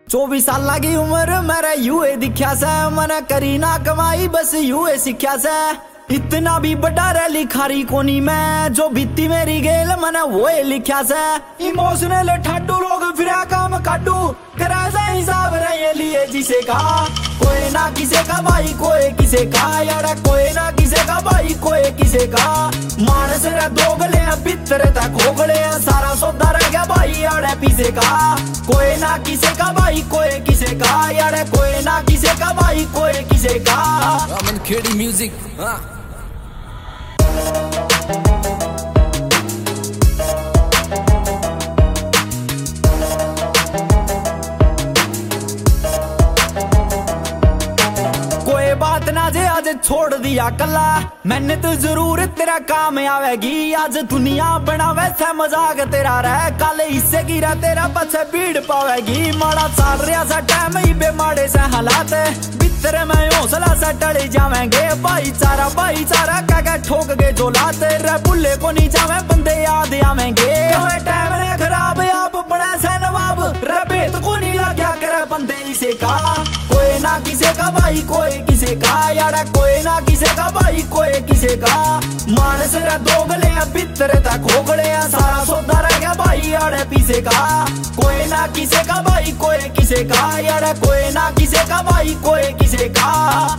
24 साल की उम्र मेरा यूए दिखा से, मैंने करी ना कमाई बस यूए सीखा से। इतना भी बड़ा रे लिखारी कोनी मैं, जो बीती मेरी गेल मैंने वो लिखा से। इमोशनल ठाडू लोग फिर काम काटू, करा हिसाब रहे लिए जिसे का। कोई ना किसे का भाई कोई किसे का, यार कोई ना किसे का भाई कोई किसे का। मानस रे दोगले भीतर तक खोगले, सारा सौदा रह गया भाई आड़े पीछे का। कोई ना किसे का भाई कोई किसे का, यार कोई ना किसे का भाई कोई किसे का। अमन खेड़ी म्यूजिक। बात ना जे आज छोड़ दिया कला, मेहनत जरूर तेरा काम आवेगी। आज दुनिया बनावे से मजाक तेरा रह, कल इससे गिरा तेरा पछे भीड़ पावेगी। माड़ा चल रहा सा टाइम ही बेमाड़े से हालात, भीतर में हौसला से टले जावेंगे। भाईचारा भाईचारा क्या ठोक के जो लाते रे, बुल्ले को नहीं जावे बंदे याद आवेंगे। टाइम ने खराब आप बड़ा से नवाब, रबेत को नहीं लग्या करे बंदे इसे का। कोई ना किसे का भाई कोई किसे का, यार कोई ना किसे का भाई कोई किसे का। मानस रे दोगले भीतर तक खोगले, सारा सौदा रह गया भाई आड़े पीछे का। कोई ना किसे का भाई कोई किसे का, यार कोई ना किसे का भाई कोई किसे का।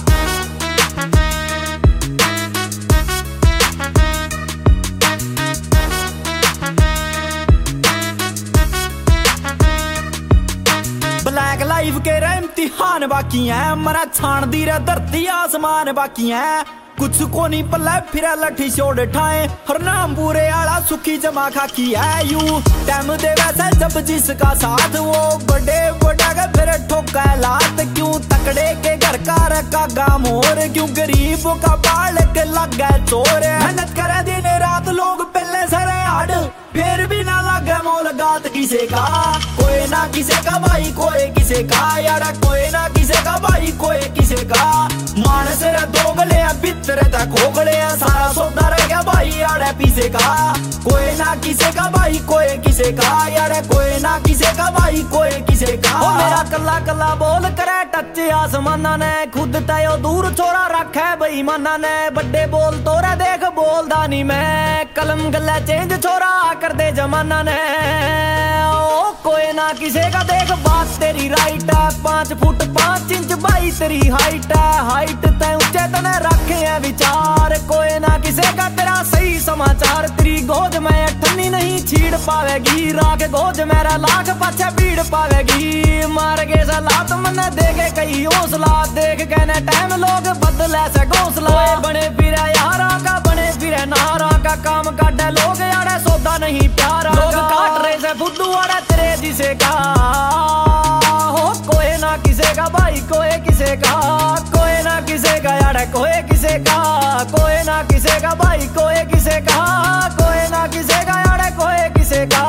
ब्लैक लाइफ के रे इम्तिहान बाकी है, मरा छान दी रे धरती आसमान बाकी है। कुछ को नहीं पल्ला फिर लठी छोड़ ठाए, हर नाम पूरे आला सुखी जमा खाकी है। यू टाइम दे वैसे जब जिसका साथ, वो बड़े बड़ा के फिर ठोका लात। क्यों तकड़े के घर का रखा गाम और, क्यों गरीब का बाल के लग गए चोर। मेहनत करे दिन रात लोग पहले सरे हाड, फिर भी ना लगे मोल गात किसे का। कोई ना किसे का भाई कोई किसे का, यार कोई ना किसे का भाई कोई किसे का। मानस रे दोगले भीतर तक खोगले, सारा सौदा रह गया भाई आड़े पीछे का। कोई ना किसे का भाई कोई किसे का, यार कोई ना किसे का भाई कोई किसे का। ओ मेरा कल्ला कल्ला बोल करे टच आसमाना ने, खुद तयो दूर छोरा रखे बेईमाना ने। बड़े बोल तोरा देख बोलदा नहीं मैं, कलम गल्ला चेंज छोरा कर दे जमाना ने। ओ कोई ना किसे का देख बात तेरी राइट है, 5 फुट 5 इंच भाई तेरी हाइट है। हाइट तय ऊंचे तने रखे है विचार, कोई ना किसे का तेरा सही समाचार। तेरी गोद में ठन्नी नहीं छीड़ पावेगी, राख गोद मेरा लाख पाछे भीड़ पावेगी। मार के सलात मन देखे कई हौसला, देख कहने टाइम लोग बदले से घोंसला। बने फिरे यारा का बने फिरे नारा का, काम काटे लोग यारे सौदा नहीं प्यारा। लोग काट रहे से बुद्धू आड़े तेरे जिसे का। हो कोई ना किसे का भाई कोई किसे का, कोई ना किसे का यार कोई किसे का। कोई ना किसे का भाई कोई किसे का, कोई ना किसे का यार कोई किसे का।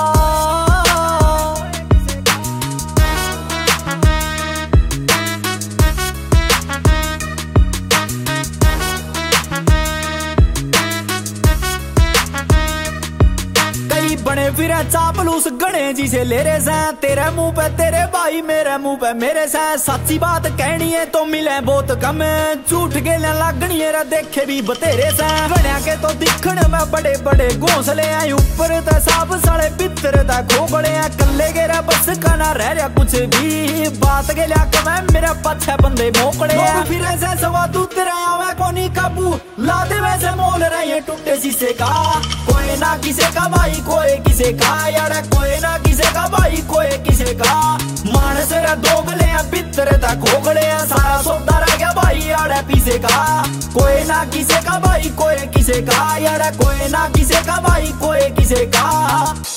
बने फिर चापलूस गणे जी से ले रहे से, तेरे मुंह पे तेरे भाई मेरे मुंह पे मेरे से। सच्ची बात कहनी है तो मिले बहुत कम, झूठ गेले लागनी है देखे भी बतेरे से। गणिया के तो दिखण में बड़े बड़े घोंसले हैं, ऊपर ते साफ साले भीतर ते खोगले हैं। कल्ले गेरा बस का ना रह रहा कुछ भी, बात गेल्या कमे मेरे पछे बंदे मोकड़े हैं। फिर ऐसे सवा तू तेरा आवे कोनी काबू, ला दे वैसे मोल रहे टूटे शीशे का। कोई ना किसे का भाई कोई किसे का, यार कोई ना किसे का भाई कोई किसे का। मानस रे दोगले भीतर तक खोगले, सारा सौदा रह गया भाई आड़े पीछे का। कोई ना किसे का भाई कोई किसे का, यार कोई ना किसे का भाई कोई किसे का।